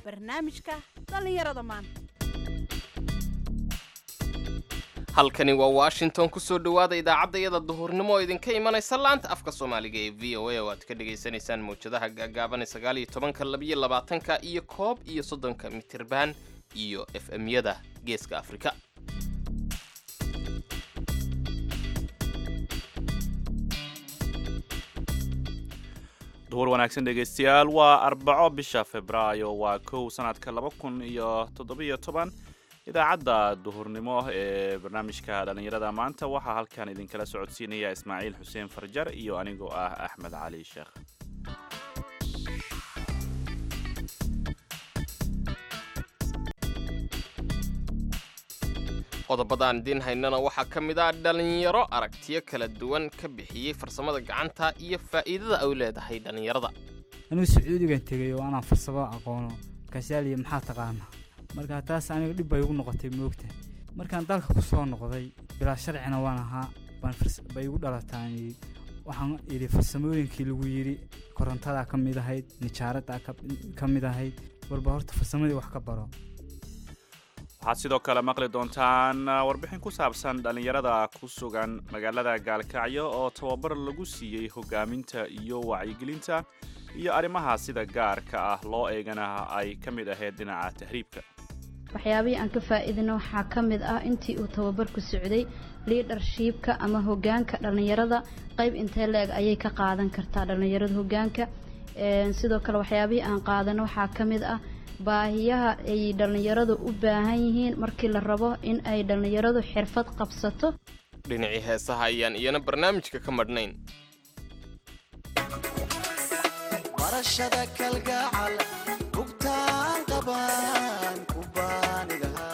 barnaamijka dhalinyarada maanta. halkani waa Washington ku soo dhawaada idaacadda duhurnimo oo idinka imanaysa laanta afka Soomaaliga ee VOA oo aad ka dhageysanaysaan mowjadaha gaagaaban 19 iyo 30 mitirban iyo FM-yada Geeska Afrika. duhur wanaagsan dhegeystayaal waa Arbaco bisha Febraayo waa 1 sanadka 2017 idaacadda duhurnimo ee barnaamijka dhalinyarada maanta waxaa halkan idinkala socodsiinaya Ismaaciil Xuseen Farjar iyo anigoo ah Axmed Cali Sheekh. qodobadaan idin haynana waxaa ka mid ah dhalinyaro aragtiyo kala duwan ka bixiyay farsamada gacanta iyo faa'iidada ay leedahay dhalinyarada. anuu Sacuudiga tagay oo aan farsamo aqoono kaasaliya maxaa taqaana marka taas aniga dib bay ugu noqotay moogta markaan dalka ku soo noqday bilaa sharcina waan ahaa bay ugu dhalataan waxaan iri farsamooyinkii lagu yiri korontada ka mid ahayd nijaarada ka mid ahayd walba horta farsamadii wax ka baro. waxaad sidoo kale maqli doontaan warbixin ku saabsan dhalinyarada ku sugan magaalada Gaalkacyo oo tababar lagu siiyay hogaaminta iyo wacyigelinta iyo arrimaha sida gaarka ah loo eegana ay ka mid ahayd dhinaca tahriibka. waxyaabihii aan ka faa'iidino waxaa ka mid ah intii uu tababarku socday leadershipka ama hoggaanka dhalinyarada qayb intee leeg ayay ka qaadan kartaa dhalinyarada hoggaanka. sidoo kale waxyaabihii aan qaadano waxaa ka mid ah baahiyaha ay dhalinyaradu u baahan yihiin markii la rabo in ay dhalinyaradu xirfad qabsato. dhinacii heesaha ayaan iyana barnaamijka ka madhnayn. barashada kalgacal bugtaan qabaan ku baanigaha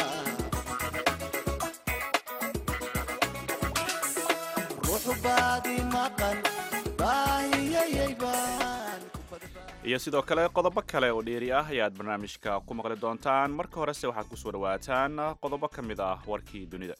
ruuxu baadi maqan baahiyayay baan iyo sidoo kale qodobo kale oo dheeri ah ayaad barnaamijka ku maqli doontaan. marka horese waxaad ku soo dhawaataan qodobo ka mid ah warkii dunida.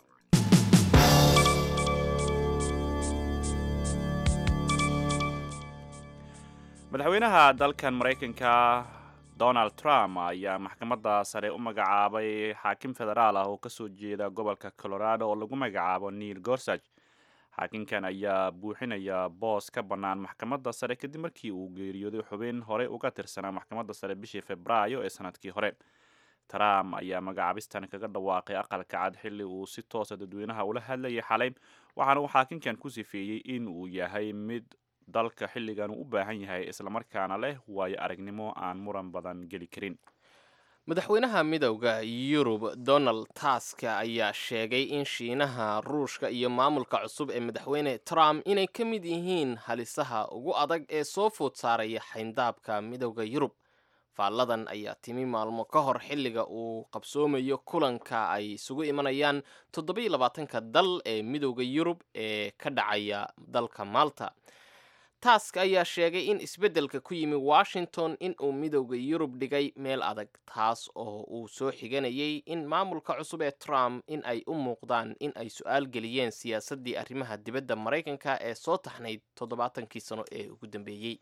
madaxweynaha dalkan Mareykanka Donald Trump ayaa maxkamadda sare u magacaabay xaakim federaal ah oo ka soo jeeda gobolka Colorado oo lagu magacaabo Neil Gorsuch. xaakinkan ayaa buuxinaya boos ka bannaan maxkamadda sare kadib markii uu geeriyooday xubin hore uga tirsanaa maxkamadda sare bishii Febraayo ee sanadkii hore. Trump ayaa magacaabistan kaga dhawaaqay aqalka cad xilli uu si toos ah dadweynaha ula hadlayay xalay, waxaana uu xaakinkan ku sifeeyey in uu yahay mid dalka xilligan uu u baahan yahay isla markaana leh waayo aragnimo aan muran badan geli karin. madaxweynaha midowga Yurub Donald Tusk ayaa sheegay in Shiinaha, Ruushka iyo maamulka cusub ee madaxweyne Trump inay ka mid yihiin halisaha ugu adag ee soo food saaraya xayndaabka midowga Yurub. faalladan ayaa timi maalmo ka hor xilliga uu qabsoomayo kulanka ay isugu imanayaan 27 dal ee midowga Yurub ee ka dhacaya dalka Malta. Tusk ayaa sheegay in isbeddelka ku yimi Washington in uu midowga Yurub dhigay meel adag, taas oo uu soo xiganayay in maamulka cusub ee Trump in ay u muuqdaan in ay su'aal geliyeen siyaasaddii arrimaha dibadda Mareykanka ee soo taxnayd 70kii sano ee ugu dambeeyay.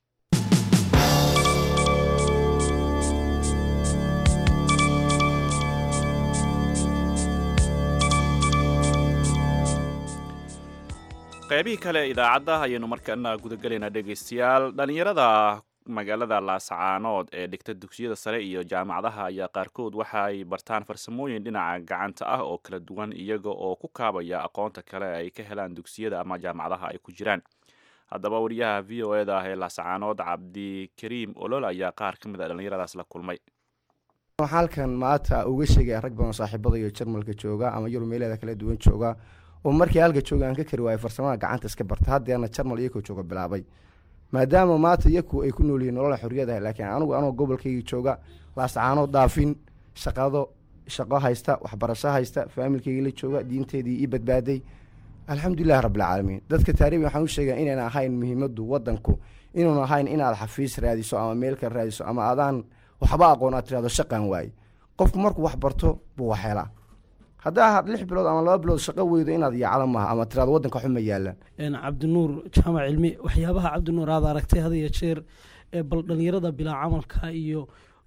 qaybihii kale idaacadda ayaynu markaana gudagalaynaa dhegaystayaal. dhalinyarada magaalada Laascaanood ee dhigta dugsiyada sare iyo jaamacadaha ayaa qaarkood waxa ay bartaan farsamooyin dhinaca gacanta ah oo kala duwan iyaga oo ku kaabaya aqoonta kale ay ka helaan dugsiyada ama jaamacadaha ay ku jiraan. haddaba wariyaha VOA-da ee Laascaanood Cabdikariim Olol ayaa qaar ka mid ah dhalinyaradaas la kulmay. waxaan halkan maanta uga sheegay rag badan saaxiibada iyo Jarmalka jooga ama Yurub meelaha kala duwan jooga oo markii halka jooga aan ka kari waayay farsamada gacanta iska barta haddeena Jarmal iyagoo jooga bilaabay maadaama maanta iyagu ay ku nool yihiin nolol xorriyad ah laakiin anoo gobolkayga jooga Laascaanood dhaafin shaqo haysta waxbarasho haysta familkayga la jooga diinteedii i badbaaday alxamdulillaah rabbil caalamiin. dadka taariikhda waxaan u sheegaa inaan ahayn muhiimadu wadanku inuu ahayn inaad xafiis raadiso ama meel ka raadiso ama adaan waxba aqoon aad tiraado shaqan waay. qofku markuu wax barto buu wax helaa. haddaa 6 bilood ama 2 bilood shaqo weydo inaad yaacdo maaha ama tiraado wadanka xuma yaalaan. Cabdinuur jaamac cilmi waxyaabaha Cabdinuur aad aragtay hada iyo jeer bal dhalinyarada bilaa camalka iyo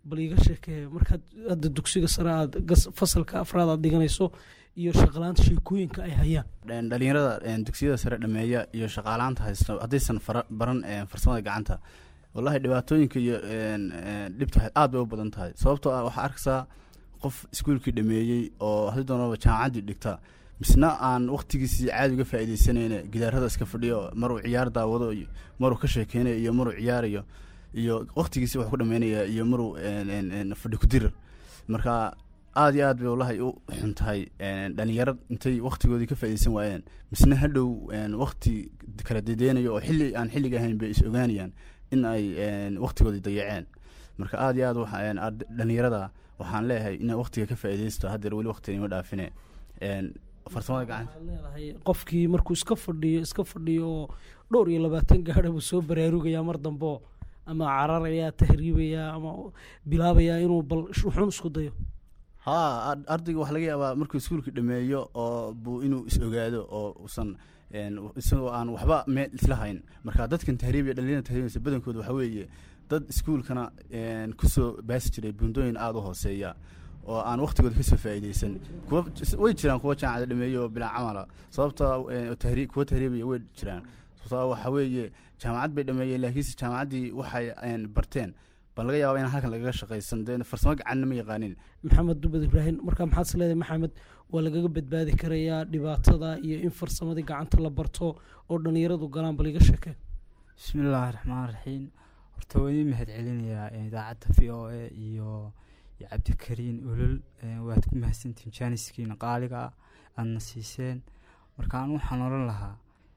bal iga sheekee markaad hadda dugsiga sare aad fasalka afraad aad dhiganayso iyo shaqalaanta sheekooyinka ay hayaan dhalinyarada dugsiyada sare dhameeya iyo shaqaalaanta haysto haddaysan baran farsamada gacanta wallahi dhibaatooyinka iyo dhibta aad bay u badan tahay sababtoo ah waxaa arkaysaa qof iskuulkii dhameeyey oo hadii doonaba jaamacaddii dhigta misna aan waqtigiisii caadi uga faa'iidaysanayna gidaarada iska fadhiyo maruu ciyaar daawado iyo maruu ka sheekeynayo iyo maruu ciyaarayo iyo waqtigiisii wax ku dhameynaya iyo maruu fadhi ku dirir marka aad iyo aad bay wallahi u xun tahay dhalinyaro intay waqtigoodii ka faa'iidaysan waayeen misna hadhow waqti kala dedeenayo oo xilli aan xilliga ahayn bay is ogaanayaan in ay waqtigoodii dayaceen marka aad iyo aad dhalinyarada waxaan leeyahay inay waqtiga ka faa'iidaysto haddeer weli waqtiga ima dhaafine farsamada gacanta leedahay qofkii markuu iska fadhiyo oo dhowr iyo 20 gaadha buu soo baraarugaya mar dambo ama cararaya tahriibaya ama bilaabaya inuu bal wuxuun isku dayo ardayga wax laga yaabaa markuu iskuulka dhameeyo oo buu inuu is ogaado oo usan isagoo aan waxba meel isla hayn marka dadkan tahriibiya dhalinyarada tahriibiyaysa badankooda waxa weeye dad iskuulkana kusoo baasi jiray buundooyin aada u hooseeya oo aan waqtigooda kasoo faa'iidaysan way jiraan kuwa jaamacada dhameeyo oo bilaa camala sababta kuwa tahriibaya way jiraan sababta waxa weeye jaamacad bay dhameeyeen laakiinse jaamacaddii waxay barteen bal laga yaaba in halkan lagaga shaqaysan dee farsamo gacanna ma yaqaanin maxamed dubad ibraahim markaa maxaad is leedahay maxamed waa lagaga badbaadi karayaa dhibaatada iyo in farsamadii gacanta la barto oo dhalinyaradu galaan bal iga sheekee bismillaahi raxmaan raxiim horta waan idin mahad celinayaa idaacadda v o a iyo cabdikariin olol waad ku mahadsantihiin jaaniskiina qaaliga ah aadna siiseen marka aan waxaan oran lahaa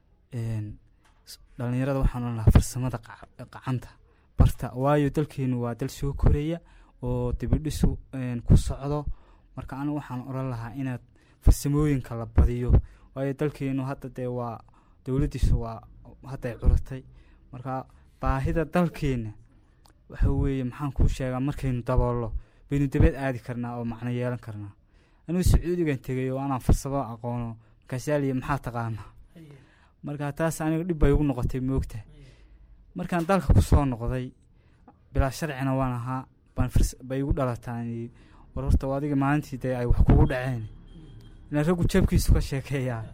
dhalinyarada waxaan oran lahaa farsamada gacanta barta waayo dalkeenu waa dal soo koraya oo dibadhisu ku socdo marka anigu waxaan oran lahaa inaad farsamooyinka la badiyo waayo dalkeenu hadda dee waa dowladdiisu waa hadday curatay marka baahida dalkeena waxa weeye maxaan kuu sheegaa markaynu daboollo baynu dabeed aadi karnaa oo macno yeelan karnaa anigu sacuudigan tegay oo anaan farsamo aqoono markaasaaliya maxaa taqaanaa marka taas aniga dhib bay ugu noqotay moogtahay markaan dalka ku soo noqday bilaa sharcina waan ahaa bay igu dhalataan war horta adiga maalintii dee ay wax kugu dhaceen inaan raggu jeebkiisu ka sheekeeyaa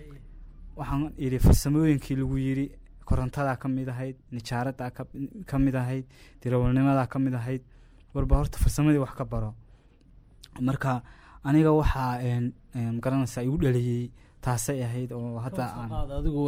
waxaan idhi farsamooyinkii lagu yidhi korontadaa ka mid ahayd nijaaradaa ka mid ahayd dirawalnimadaa ka mid ahayd warba horta farsamadii wax ka baro marka aniga waxaa magaranaysaa igu dhaliyey taasay ahayd oo hadda adigu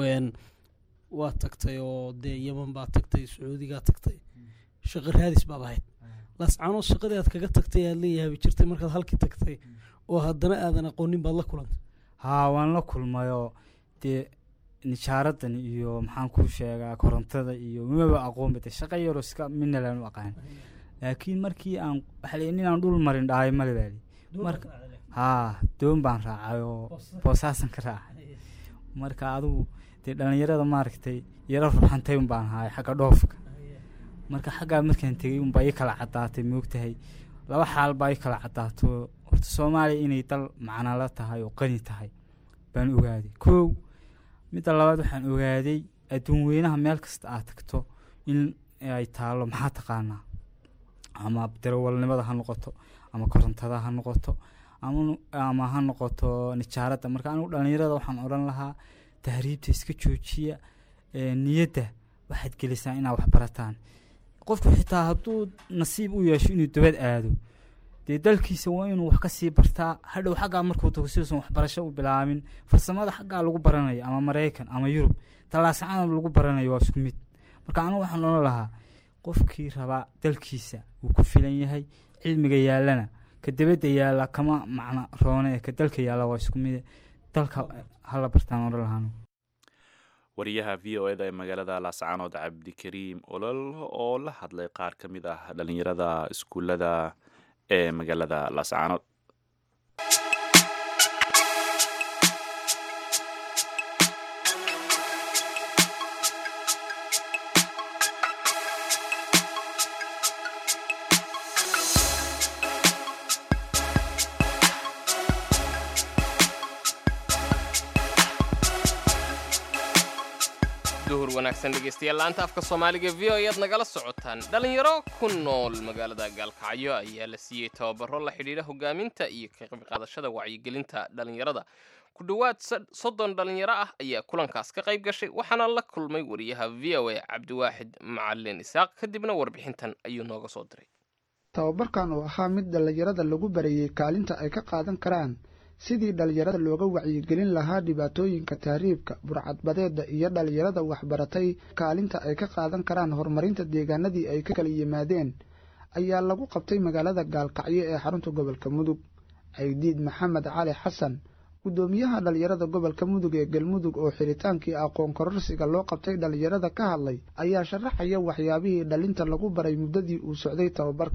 waa tagtay oo dee yaman baa tagtay sacuudigaa tagtay shaqo raadis baad ahayd laascaanood shaqadii aad kaga tagtay aad leeyahay jirtay markaad halkii tagtay oo haddana aadan aqoonin baad la kulantay waan la kulmayoo dee nijaaradan iyo maxaan kuu sheegaa korontada iyo maba aqoonba dee shaqo yaroo iska midna laanu aqaan laakiin markii aan waxa la inaan dhul marin dhahay male baali marka doon baan raacay oo boosaasan ka raacay marka adigu dee dhalinyarada maaragtay yaro ruxantay un baan ahay xagga dhoofka marka xaggaa markaan tegey unbaa ii kala caddaatay moogtahay laba xaal baa ii kala caddaato horta soomaaliya inay dal macnala tahay oo qani tahay baan ogaaday kow midda labaad waxaan ogaaday adduun weynaha meel kasta aad tagto in ay taalo maxaa taqaanaa ama darawalnimada ha noqoto ama korontada ha noqoto ama ha noqoto nijaaradda marka anigu dhalinyarada waxaan odhan lahaa tahriibta iska joojiya niyadda waxaad gelisaa inaad wax barataan qofku xitaa hadduu nasiib u yeesho inuu dabad aado dee dalkiisa waa inuu wax ka sii bartaa hadhow xaggaa markuu tago siduusan waxbarasho u bilaabin farsamada xaggaa lagu baranayo ama maraykan ama yurub tallaasacana lagu baranayo waa isku mid marka anigu waxaan odhan lahaa qofkii rabaa dalkiisa wuu ku filan yahay cilmiga yaallana ka dabadda yaalla kama macno roone ka dalka yaalla waa isku mide dalka hala bartaan odhan lahaan wariyaha v o eda ee magaalada laascaanood cabdikariim olol oo la hadlay qaar ka mid ah dhalinyarada iskuullada ee magaalada laascaanood duhur wanaagsan dhegaystayaal laanta afka soomaaliga v o ayaad nagala socotaan dhalinyaro ku nool magaalada gaalkacyo ayaa la siiyey tababaro la xidhiidha hogaaminta iyo ka qayb qaadashada wacyigelinta dhalinyarada ku dhowaad 30 dhalinyaro ah ayaa kulankaas ka qayb gashay waxaana la kulmay wariyaha v o a cabdiwaaxid macalin isaaq kadibna warbixintan ayuu nooga soo diray tababarkan oo ahaa mid dhalinyarada lagu barayay kaalinta ay ka qaadan karaan sidii dhalinyarada looga wacyigelin lahaa dhibaatooyinka tahriibka burcadbadeeda iyo dhalinyarada waxbaratay kaalinta ay ka qaadan karaan horumarinta deegaanadii ay ka kala yimaadeen ayaa lagu qabtay magaalada gaalkacyo ee xarunta gobolka mudug caydiid maxamed cali xasan gudoomiyaha dhalinyarada gobolka mudug ee galmudug oo xiritaankii aqoon kororsiga loo qabtay dhalinyarada ka hadlay ayaa sharaxaya waxyaabihii dhalinta lagu baray muddadii uu socday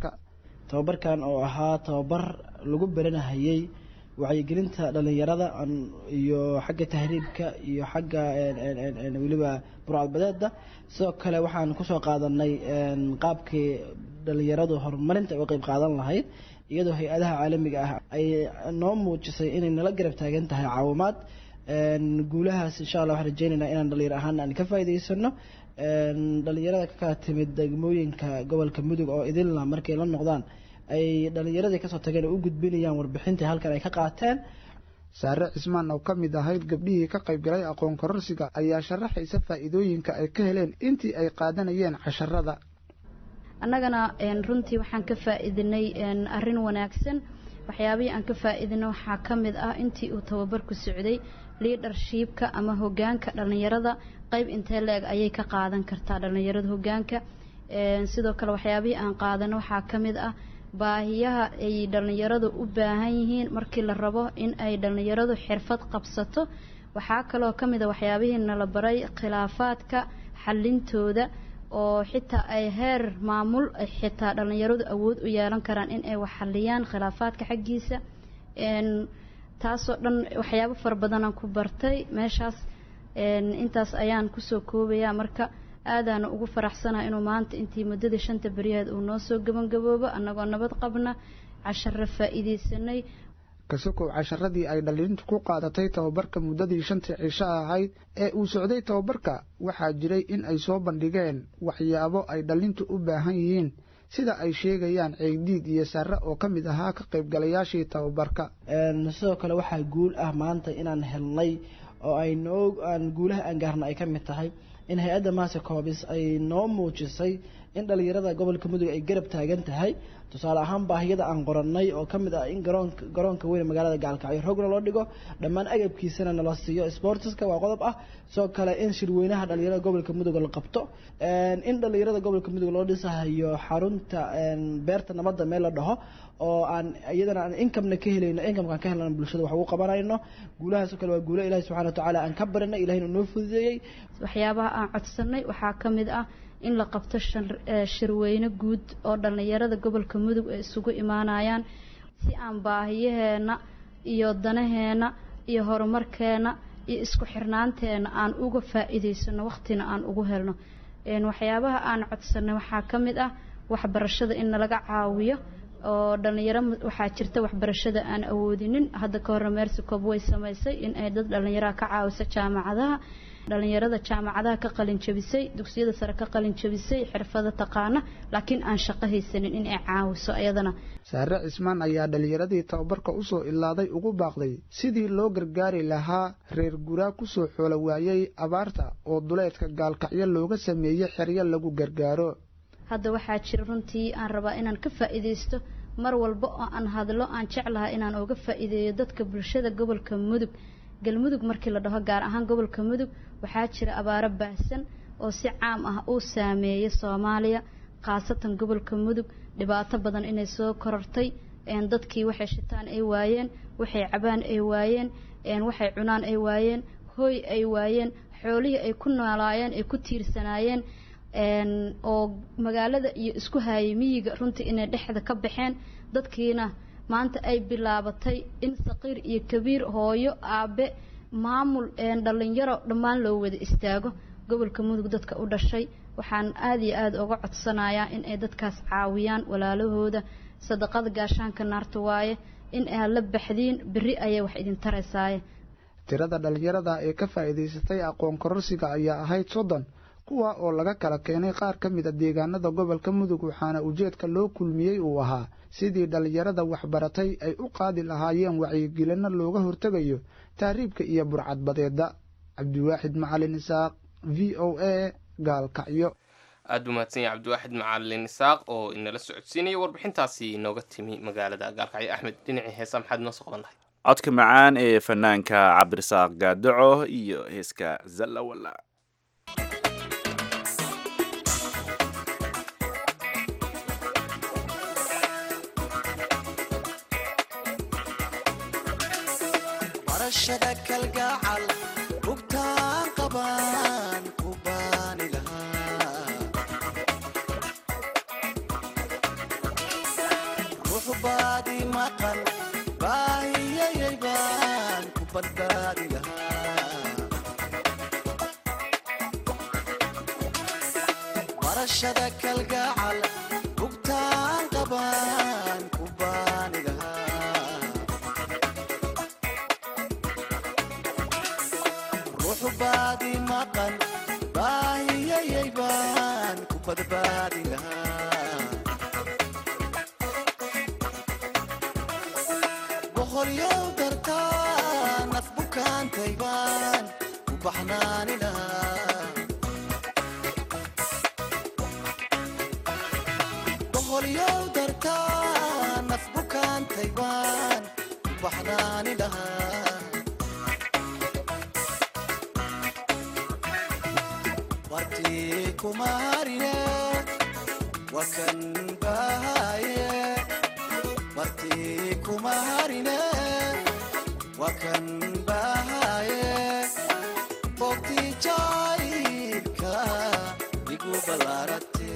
tababarkan oo ahaa tababar lagu baranahayay wacyigelinta dhalinyarada iyo xagga tahriibka iyo xagga weliba burcadbadeeda sidoo kale waxaan kusoo qaadanay qaabkii dhalinyaradu horumarinta ay uga qayb qaadan lahayd iyadoo hay-adaha caalamiga ah ay noo muujisay inay nala garab taagan tahay caawimaad guulahaas insha allah waxaan rajeynaynaa inaan dhalinyar ahaan aan ka faa'iidaysano dhalinyarada ka kala timid degmooyinka gobolka mudug oo idilna markay la noqdaan ay dhalinyaradii kasoo tageen oo u gudbinayaan warbixintii halkan ay ka qaateen saare cismaan oo ka mid ahayd gabdhihii ka qayb galay aqoon kororsiga ayaa sharaxaysa faa'iidooyinka ay ka heleen intii ay qaadanayeen casharada annagana runtii waxaan ka faa'iidinay arrin wanaagsan waxyaabihii aan ka faa'iidino waxaa ka mid ah intii uu tababarku socday leadershipka ama hoggaanka dhalinyarada qayb intee leeg ayay ka qaadan kartaa dhalinyarada hoggaanka sidoo kale waxyaabihii aan qaadano waxaa ka mid ah baahiyaha ay dhalinyaradu u baahan yihiin markii la rabo in ay dhalinyaradu xirfad qabsato waxaa kaloo ka mid a waxyaabihii nala baray khilaafaadka xallintooda oo xitaa ay heer maamul xitaa dhalinyaradu awood u yeelan karaan in ay wax xalliyaan khilaafaadka xaggiisa taasoo dhan waxyaabo fara badanaan ku bartay meeshaas intaas ayaan kusoo koobayaa marka aadaana ugu faraxsanaa inuu maanta intii muddadii 5 beriyaad uu noo soo gabangaboobo annagoo nabad qabna casharo faa'iidaysanay kasokow casharadii ay dhalintu ku qaadatay tababarka muddadii 5 cisho ahayd ee uu socday tababarka waxaa jiray in ay soo bandhigeen waxyaabo ay dhalintu u baahan yihiin sida ay sheegayaan ceydiid iyo sare oo ka mid ahaa ka qaybgalayaashii tababarka sidoo kale waxaa guul ah maanta inaan helnay oo aan guulaha aan gaarna ay ka mid tahay in hay-adda maase koobis ay noo muujisay in dhalinyarada gobolka mudug ay garab taagan tahay tusaale ahaan baahiyada aan qorannay oo ka mid ah in garoonka weyn magaalada gaalkacyo rogna loo dhigo dhammaan agabkiisana nala siiyo sportiska waa qodob ah sidoo kale in shirweynaha dhalinyarada gobolka mudug la qabto in dhalinyarada gobolka mudug loo dhisahayo xarunta beerta nabadda meel la dhaho oo aan iyadana aan income ka helayno income ka helno bulshada wax ugu qabanayno guulahaas kale waa guulo Ilaahay subhanahu wa ta'ala aan ka baranay Ilaahayna noo fududeeyay waxyaabaha aan codsanay waxaa ka mid ah in la qabto shirweyne guud oo dhalinyarada gobolka mudug ay isugu imaanayaan si aan baahiyaheena iyo danaheena iyo horumarkeena iyo isku xirnaanteena aan uga faa'iidaysano waqtina aan ugu helno waxyaabaha aan codsanay waxaa ka mid ah waxbarashada in laga caawiyo oo dhalinyaro waxaa jirta waxbarashada aan awoodinin hadda ka hor Mercy Coob way samaysay in ay dad dhalinyaro ka caawiso jaamacadaha dhalinyarada jaamacadaha ka qalin jabisay dugsiyada sare ka qalin jabisay xirfado taqaana laakiin aan shaqo haysanin in ay caawiso ayadana saare cismaan ayaa dhalinyaradii tababarka u soo ilaaday ugu baaqday sidii loo gargaari lahaa reer guraa ku soo xoolo waayay abaarta oo duleedka gaalkacyo looga sameeyay xeryo lagu gargaaro hadda waxaa jira runtii aan rabaa inaan ka faa'iideysto mar walba oo aan hadlo aan jeclahay inaan uga faa'iideeyo dadka bulshada gobolka mudug galmudug markii la dhaho gaar ahaan gobolka mudug waxaa jira abaaro baahsan oo si caam ah uu saameeyay Soomaaliya qaasatan gobolka mudug dhibaato badan inay soo korortay dadkii waxay shitaan ay waayeen waxay cabaan ay waayeen waxay cunaan ay waayeen hooy ay waayeen xoolihii ay ku noolaayeen ay ku tiirsanaayeen oo magaalada iyo isku hayay miyiga runtii inay dhexda ka baxeen dadkiina maanta ay bilaabatay in saqiir iyo kabiir hooyo aabe maamul dhalinyaro dhammaan loo wada istaago gobolka mudug dadka u dhashay waxaan aad iyo aad uga codsanayaa in ay dadkaas caawiyaan walaalahooda sadaqada gaashaanka naarta waaye in ay la baxdiin biri ayay wax idin taraysaa tirada dhalinyarada ee ka faa'iidaysatay aqoon kororsiga ayaa ahayd 30 kuwa oo laga kala keenay qaar ka mid ah deegaanada gobolka Mudug waxaana ujeedka loo kulmiyay uu ahaa sidii dhalinyarada waxbaratay ay u qaadi lahaayeen wacyigelin looga hortagayo taariibka iyo burcadbadeeda. Cabdiwaaxid Macalin Isaaq VOA Gaalkacyo. aad u mahadsan yahay Cabdiwaaxid Macalin Isaaq oo inala socodsiinayay warbixintaasi inooga timi magaalada Gaalkacyo. Axmed dhinacii heesa maxaad noo soo qaban lahayd? codka macaan ee fanaanka Cabdirasaaq Gaadaco iyo heeska Zalla Walla. barashada kalgacal bugtaan qabaan ku baani lahaa ruux baadi maqan baahiyayay baan ku badbaadi lahaa barashada kalgacal bugtaan qabaan ku baani lahaa baadi maqan baahiyayay baan ku badbaadi lahaa boqolyow dartaa naf bukaantay baan ku baxnaani lahaa boqolyow dartaa naf bukaantay baan ku baxnaani lahaa kumarine wakan bahaye marti kumarine wakan bahaye bokti jailka igu balarate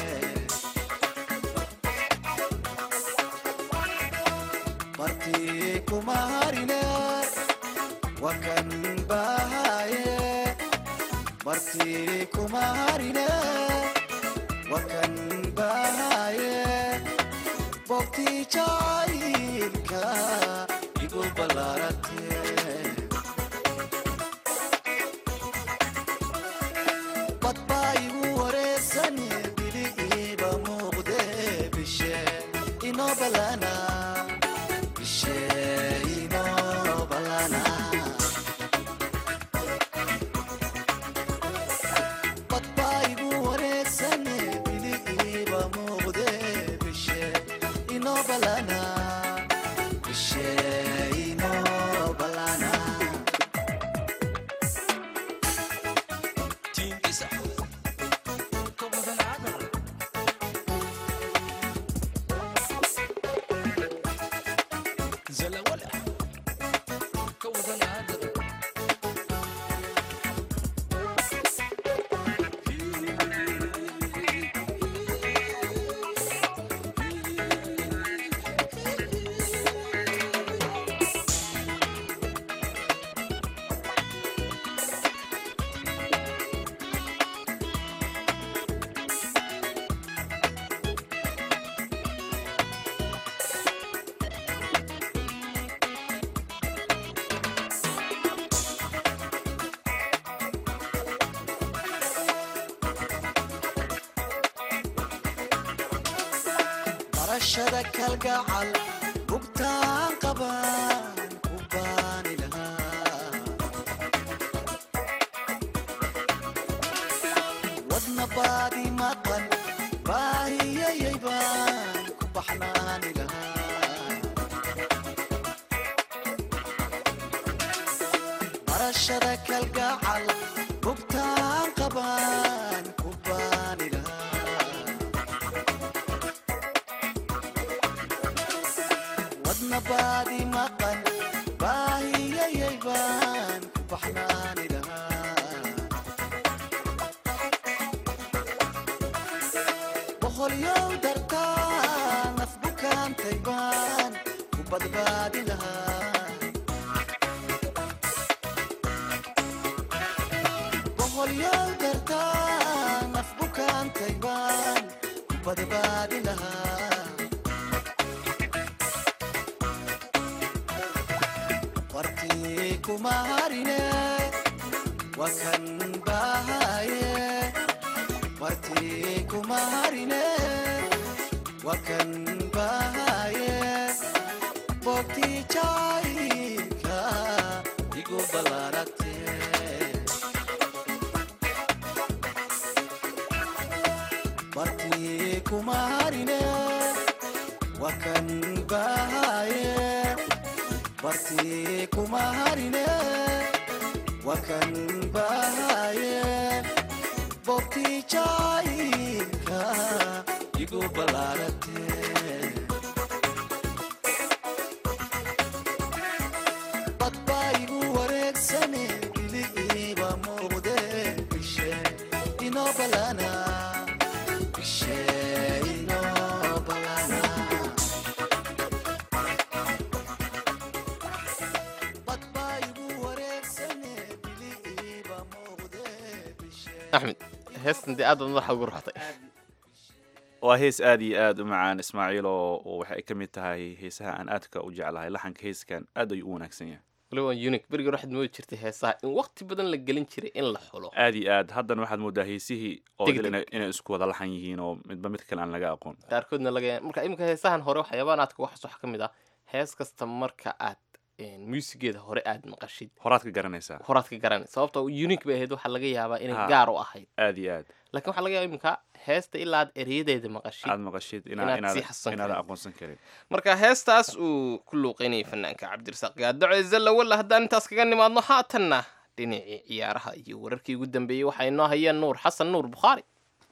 marti kumarine wakan bahaye marti kumarine wakan bahaye bokti jailka igu balarate badba igu wareesane bili iba muuqde bishe ino balana bishe ino balana barashada kalgacal bugtaan qabaan ku baani lahaa wadna baadi maqan baahiyayay baan ku baxnaani lahaa barashada kalgacal bugtaan qabaan ku baani lahaa baadi maqan baahiyayay baan ku baxnaani lahaa boqolyow dartaa naf bukaantay baan ku badbaadi lahaa boqolyow dartaa naf bukaantay baan ku badbaadi lahaa ku kuma harine wakan bahaye martii kuma harine wakan bahaye bogtii jaayka igu ballaaragte martii kuma harine wakan bahaye martii kuma harine wakan bahaye bogtii jaayka igu ballaaragte badbaa igu wareegsane biliiba muuqde bishe inoo ballana bishe inoo ballana badbaa igu wareegsane biliiba muuqde bishe axmed heestan dee aad baad madaxa ugu ruxtay waa hees aad iyo aad u macaan ismaaciil oo waxay ka mid tahay heesaha aan aadka u jeclahay laxanka heeskan aad ayuu u wanaagsan yahay waliba waa unique berigii waxaad moodi jirtay heesaha in waqti badan la gelin jiray in la xulo aad iyo aad haddana waxaad moodaa heesihii oo Degdeg. inay isku wada laxan yihiin oo midba mid kale aan laga aqoon qaarkoodna laga marka iminka heesahan hore waxyaabahan aadka wax wax ka mid ah hees kasta marka aad muusigeeda hore aad maqashid horaad ka garanaysaa horaad ka garanay sababtoo unique bay ahayd waxaa laga yaabaa inay Ha. gaar u ahayd aad iyo aad laakiin waxaa laga yaaba iminka heesta ilaa aad ereyadeeda maqashid aad maqashid inaad sii xasuusan inaadan karin. aqoonsan karin marka heestaas uu ku luuqeynayay fanaanka cabdirasaaq gaadaco zalla walla haddaan intaas kaga nimaadno haatanna dhinacii ciyaaraha iyo wararkii ugu dambeeyey waxaa inoo hayeen nuur xasan nuur bukhaari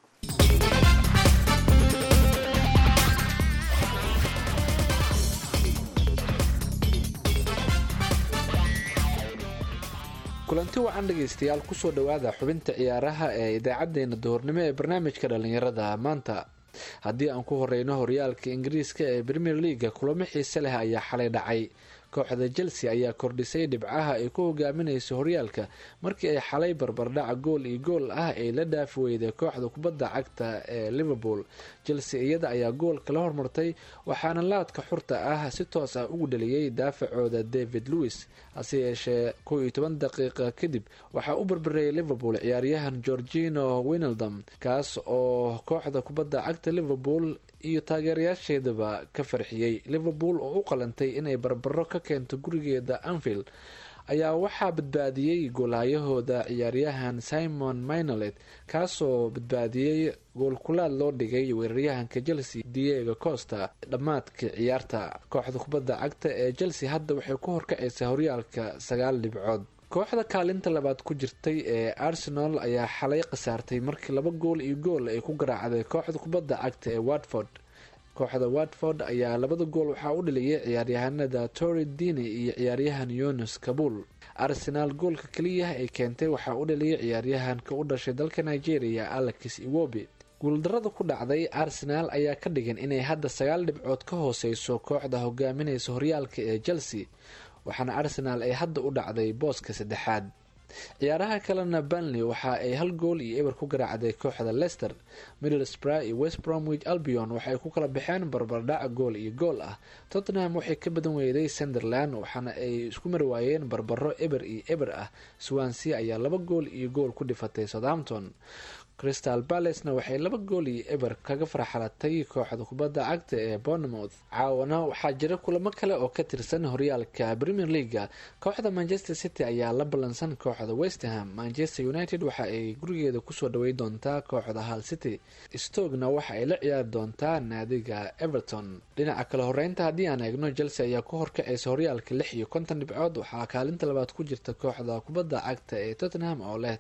kulanti wacan dhegaystayaal kusoo dhowaada xubinta ciyaaraha ee idaacadeena duhurnimo ee barnaamijka dhalinyarada maanta haddii aan ku horeyno horyaalka ingiriiska ee premier leaga kulamo xiise leh ayaa xalay dhacay kooxda chelsea ayaa kordhisay dhibcaha ay ku hogaaminayso horyaalka markii ay xalay barbardhaca gool iyo gool ah ay la dhaafi weyday kooxda kubadda cagta ee liverpool chelsea iyada ayaa gool kala hormartay waxaana laadka xurta ah si toos ah ugu dhaliyey daafacooda david lewis hase yeeshee 11 daqiiqa kadib waxaa u barbareeyay liverpool ciyaaryahan georgino winaldam kaas oo kooxda kubadda cagta liverpool iyo taageerayaasheedaba ka farxiyey liverpool oo u qalantay inay barbaro ka keento gurigeeda anfield ayaa waxaa badbaadiyey goolhayahooda ciyaaryahan simon minolet kaasoo badbaadiyey goolkulaad loo dhigay weeraryahanka chelsea diego costa dhammaadka ciyaarta kooxda kubadda cagta ee chelsea hadda waxay ku horkacaysaa horyaalka 9 dhibcood kooxda kaalinta labaad ku jirtay ee arsenal ayaa xalay khasaartay markii 2 gool iyo gool ay ku garaacday kooxda kubadda cagta ee watford kooxda watford ayaa 2 gool waxaa u dhaliyay ciyaaryahanada tory dini iyo ciyaaryahan yunus kabul arsenal goolka keliya ay keentay waxaa u dhaliyay ciyaaryahanka u dhashay dalka nigeria alex iwobi guuldarada ku dhacday arsenal ayaa ka dhigan inay hadda 9 dhibcood ka hooseyso kooxda hogaaminaysa horyaalka ee chelsea waxaana arsenal ay hadda u dhacday booska 3aad ciyaaraha kalena Burnley waxa ay 1 gool iyo eber ku garaacday kooxda Leicester Middlesbrough iyo West Bromwich Albion waxay ku kala baxeen barbardhac gool iyo gool ah Tottenham waxay ka badan weyday Sunderland waxaana ay isku mar waayeen barbaro eber iyo eber ah Swansea ayaa 2 gool iyo gool ku dhifatay Southampton Crystal Palace-na waxay 2 gool iyo eber kaga farxalatay kooxda kubadda cagta ee Bournemouth caawana waxaa jira kulamo kale oo ka tirsan horyaalka Premier League kooxda Manchester City ayaa la balansan kooxda West Ham Manchester United waxa ay gurigeeda kusoo dhaweyn doontaa kooxda Hull City Stoke-na waxa ay la ciyaari doontaa naadiga Everton dhinaca kale horeynta haddii aan eegno Chelsea ayaa ku horkacaysa horyaalka 56 dhibcood waxaa kaalinta labaad ku jirta kooxda kubadda cagta ee Tottenham oo leh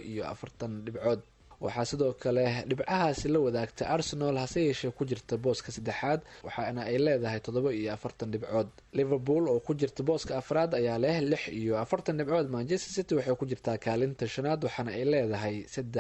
47 dhibcood waxaa sidoo kale dhibcahaasi la wadaagta Arsenal hase yeeshee ku jirta booska 3aad waxaana ay leedahay 47 dhibcood Liverpool oo ku jirta booska 4aad ayaa leh 46 dhibcood Manchester City waxay ku jirtaa kaalinta 5aad waxaana ay leedahay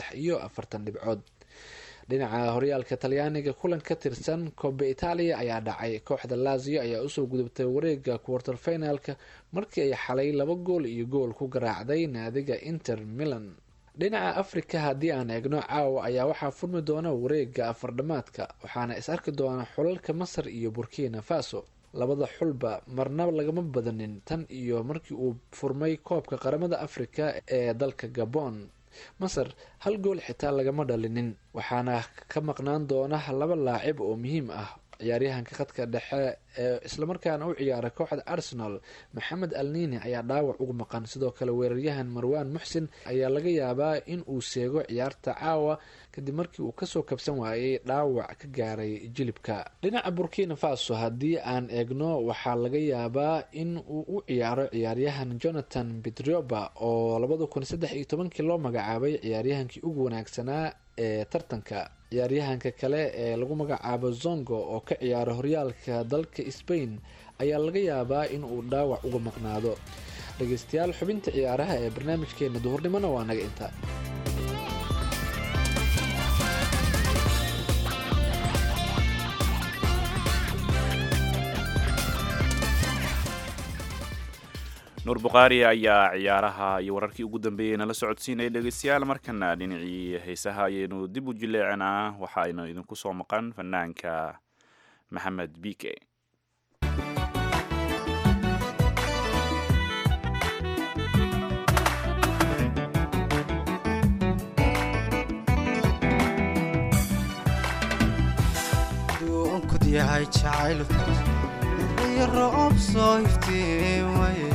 43 dhibcood dhinaca horyaalka Talyaaniga kulan ka tirsan Coppa Italia ayaa dhacay kooxda Lazio ayaa usoo gudubtay wareega quarter finalka markii ay xalay 2 gool iyo gool ku garaacday naadiga Inter Milan dhinaca Afrika haddii aan eegno caawa ayaa waxaa furmi doona wareega afardhamaadka waxaana is arki doona xulalka Masar iyo Burkina Faso labada xulba marnaba lagama badanin tan iyo markii uu furmay koobka qaramada afrika ee dalka gabon. masar hal gool xitaa lagama dhalinin, waxaana ka maqnaan doona 2 laacib oo muhiim ah. ciyaaryahanka khadka dhexe ee islamarkaana u ciyaara kooxda Arsenal Maxamed Alnini ayaa dhaawac ugu maqan. sidoo kale weeraryahan Marwan Muxsin ayaa laga yaabaa in uu seego ciyaarta caawa kadib markii uu kasoo kabsan waayay dhaawac ka gaaray jilibka. dhinaca Burkina Faso haddii aan eegno waxaa laga yaabaa in uu u ciyaaro ciyaaryahan Jonathan Bitrioba oo 2013 loo magacaabay ciyaaryahankii ugu wanaagsanaa ee tartanka. ciyaaryahanka kale ee lagu magacaabo Zongo oo ka ciyaara horyaalka dalka Spain ayaa laga yaabaa in uu dhaawac uga maqnaado. dhegeystayaal, xubinta ciyaaraha ee barnaamijkeena duhurnimona waa naga intaa. nuur bukhaari ayaa ciyaaraha iyo wararkii ugu dambeeyey nala socodsiinaya. dhegeystayaal, markana dhinacii heesaha ayaynu dib u jileecinaa. waxaaynu idinku soo maqan fanaanka maxamed bike. yahay jacaylku iyo roob soo iftiimaye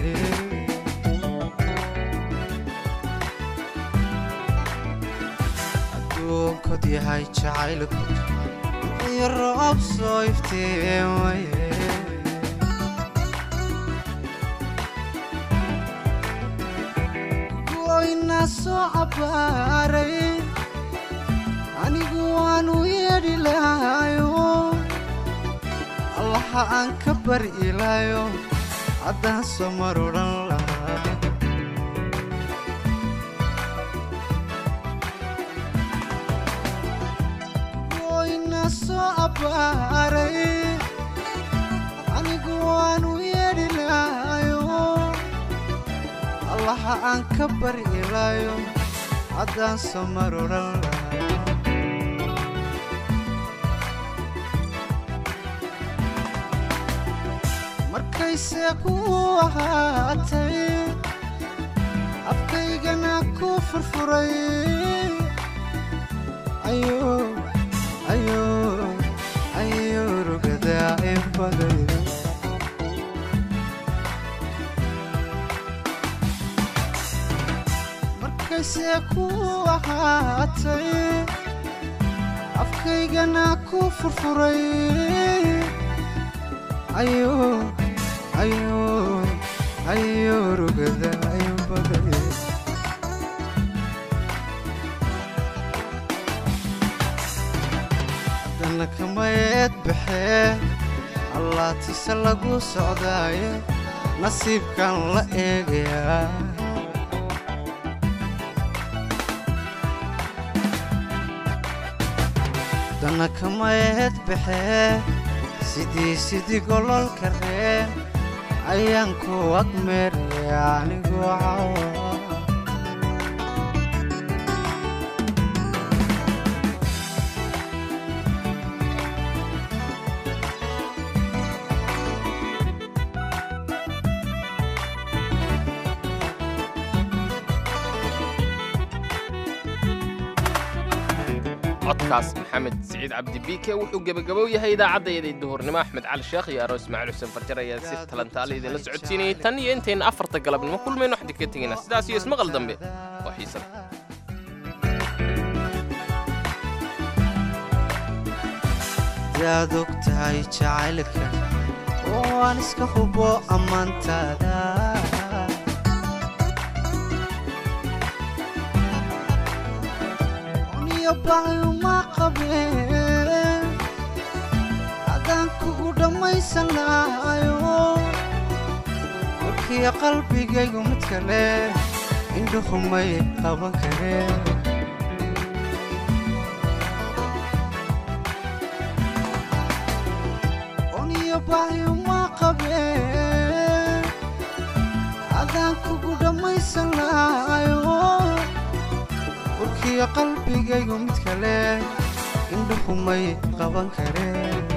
adduunkod yahay jacaylku iyo roob soo iftiimaye goyna soo cabaaray anigu waanu yeedhi lahayo allaha aan ka bari ilaayo haddaan soo mar odhan lahaa goyna soo abbaaray anigu waanu yeedhi lahayo allaha aan ka bari ilaayo haddaan soo mar odhan lahaa markayse ku ahaatay afkaygana ku furfuray ayo rugadaa ibaday markayse ku ahaatay afkaygana ku furfuray ayo rugada ayo baday haddana kamayeed baxee allaatiise lagu socdaaye nasiibkan la eegayaa haddana kamayeed baxee sidii gololka reen ayaan ku agmeeraya anigoo cawa codkaas maxamed siciid cabdi biike wuxuu gebagabow yahay idaacaddayaday duhurnimo. axmed cali sheekh iyo aroos ismaaciil xuseen farjar ayaa si talantaale idinla socodsiinayay tan iyo intayna 4 galabnimo kulmayno waxdi ka tegayna sidaas iyo ismaqal dambe oo xiisa leh. yaad og tahay jacaylka oo aan iska hubo ammaantaada baayuma qabeen haddaan kugu dhammaysan lahayo warkiya qalbigaygu mid kale indhuhumay qaban kareen oniyo baayuma qabeen haddaan kugu dhammaysan lahayo warkiya qalbigaygu mid kale indhuhumay qaban kareen